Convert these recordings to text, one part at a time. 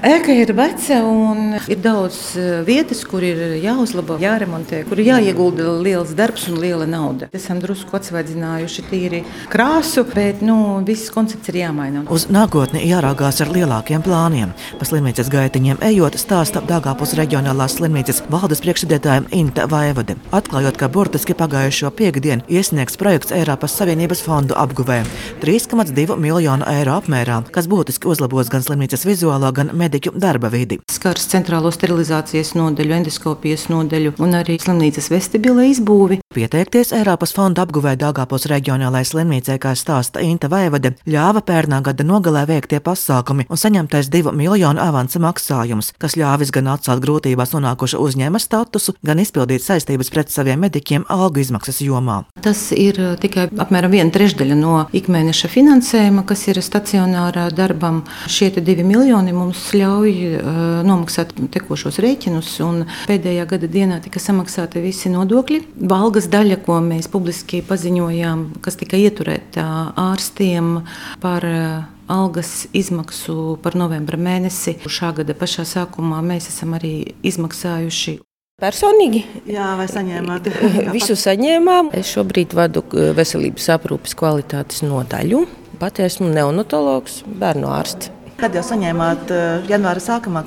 Ēka ir veca un ir daudz vietas, kur ir jāuzlabo, jāremontē, kur ir jāiegulda liels darbs un liela nauda. Esam drusku atsvaidzinājuši tīri krāsu, bet viss koncepts ir jāmaina. Uz nākotni jāraugās ar lielākiem plāniem. Pa slimnīcas gaitiņiem ejot, stāsta Daugavpils reģionālās slimnīcas valdes priekšsēdētājiem Inta Vaivode. Atklājot, ka burtiski pagājušo piektdienu iesniegts projekts Eiropas Savienības fondu apguvē 3,2 miljonu eiro apmērā, kas būtiski uzlabos gan slimnīcas vizuālo, gan mediķu darba vidi. Skars centrālo sterilizācijas nodaļu, endoskopijas nodaļu un arī slimnīcas vestibila izbūvi. Pieteikties Eiropas fonda apguvē Daugavpils reģionālajai slimnīcai, kā stāsta Inta Vaivode, ļāva pērnā gada nogalē veiktie pasākumi un saņemtais 2 miljonu avansa maksājums, kas ļāvis gan atcelt grūtībās nonākušu uzņēma statusu, gan izpildīt saistības pret saviem mediķiem algu izmaksas jomā. Tas ir tikai apmēram 1/3 no ikmēneša finansējuma, kas ir stacionārā darbam. Šie 2 miljoni mums ļauj nomaksāt tekošos rēķinus, un pēdējā gada dienā tika samaksāti visi nodokļi. Algas daļa, ko mēs publiski paziņojām, kas tika ieturēta ārstiem par algas izmaksu par novembra mēnesi. Šā gada pašā sākumā mēs esam arī izmaksājuši. Personīgi? Jā, vai saņēmāt? Visu saņēmām. Es šobrīd vadu veselības aprūpes kvalitātes nodaļu. Pati esmu neonatologs, bērnu ārsts. Kad jau saņēmāt janvāra sākumā?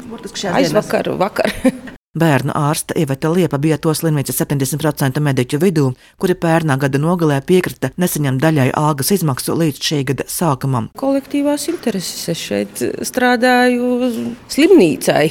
Vakar. Bērnu ārste Iveta Liepa bija to slimnīcas 70% mediķu vidū, kuri pērnā gada nogalē piekrita nesaņemt daļai algas izmaksu līdz šī gada sākumam. Kolektīvās intereses. Es šeit strādāju slimnīcai.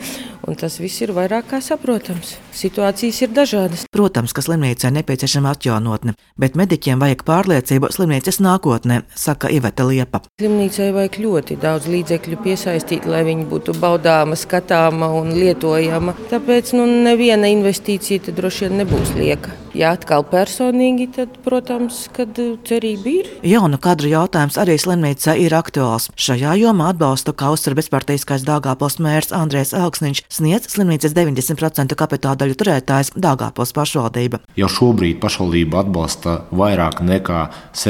Un tas viss ir vairāk kā saprotams. Situācijas ir dažādas. Protams, ka slimnīcai nepieciešama atjaunotne, bet mediķiem vajag pārliecību slimnīcas nākotnē, saka Iveta Liepa. Slimnīcai vajag ļoti daudz līdzekļu piesaistīt, lai viņi būtu baudāma, skatāma un lietojama. Tāpēc neviena investīcija droši vien nebūs lieka. Ja atkal personīgi, tad, protams, kad cerība ir. Jaunu kadru jautājums arī slimnīcai ir aktuāls. Šajā jomā atbalstu, kā uzsver bezparteiskais Daugavpils mērs Andrejs Elksniņš, sniedz slimnīcas 90% kapitāla daļu turētājs Daugavpils pašvaldība. Jau šobrīd pašvaldība atbalsta vairāk nekā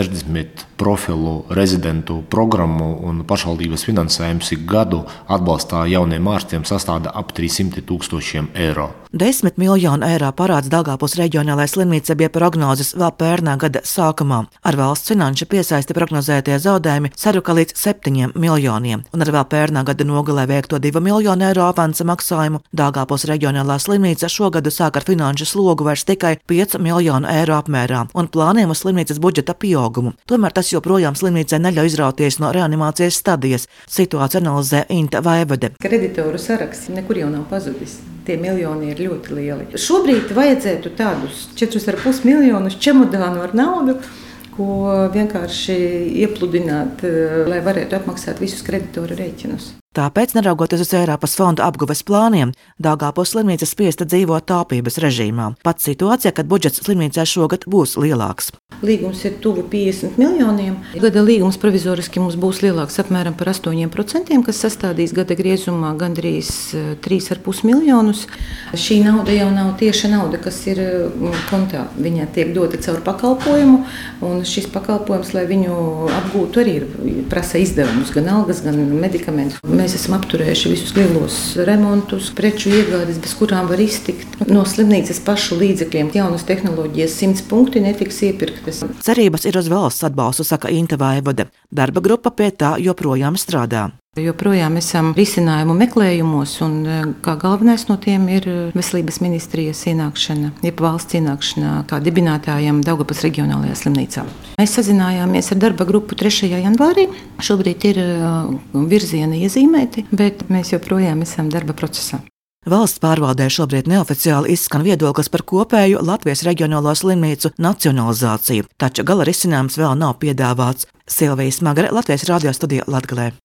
60 profilu rezidentu programmu, un pašvaldības finansējums ik gadu atbalstā jauniem ārstiem sastāda ap 300 000 eiro. 10 miljonu eiro parāds Daugavpils reģionālajai slimnīcai bija prognozes vēl pērnā gada sākumā. Ar valsts finanšu piesaisti prognozētie zaudējumi saruka līdz 7 miljoniem, un ar vēl pērnā gada nogalē veikto 2 miljonu eiro avansa maksājumu Daugavpils reģionālā slimnīca šogad sāk ar finanšu slogu vairs tikai 5 miljonu eiro apmērā un plāniem uz slimnīcas budžeta pieaugumu. Tomēr tas joprojām slimnīcai neļauj izrauties no reanimācijas stadijas. Situāciju analizē Inta Vaivode. Kreditoru saraksts nekur jau nav pazudis. Tie miljoni ir ļoti lieli. Šobrīd vajadzētu tādus 4,5 miljonus čemodānu ar naudu, ko vienkārši iepludināt, lai varētu apmaksāt visus kreditoru rēķinus. Tāpēc, neraugoties uz Eiropas fonda apguves plāniem, Daugavpils slimnīca spiesta dzīvot taupības režīmā. Pat situācijā, kad budžets slimnīcai šogad būs lielāks. Līgums ir tuvu 50 miljoniem. Gada līgums provizoriski mums būs lielāks apmēram par 8%, kas sastādīs gada griezumā gandrīz 3,5 miljonus. Šī nauda jau nav tieša nauda, kas ir kontā. Viņa tiek dota caur pakalpojumu, un šis pakalpojums, lai viņu apgūtu, arī prasa izdevumus, gan algas, gan medikamentus. Mēs esam apturējuši visus lielos remontus, preču iegādes, bez kurām var iztikt. No slimnīcas pašu līdzekļiem jaunas tehnoloģijas 100 punkti netiks iepirktas. Cerības ir uz valsts atbalstu, saka Inta Vaivode. Darba grupa pie tā joprojām strādā. Joprojām esam risinājumu meklējumos, un kā galvenais no tiem ir veselības ministrijas ienākšana, jeb valsts ienākšana kā dibinātājam Daugavpils reģionālajā slimnīcā. Mēs sazinājāmies ar darba grupu 3. janvārī. Šobrīd ir virzieni iezīmēti, bet mēs joprojām esam darba procesā. Valsts pārvaldē šobrīd neoficiāli izskan viedoklis par kopēju Latvijas reģionālo slimnīcu nacionalizāciju, taču gala risinājums vēl nav piedāvāts. Silvija Smagare, Latvijas radio studija Latgalē.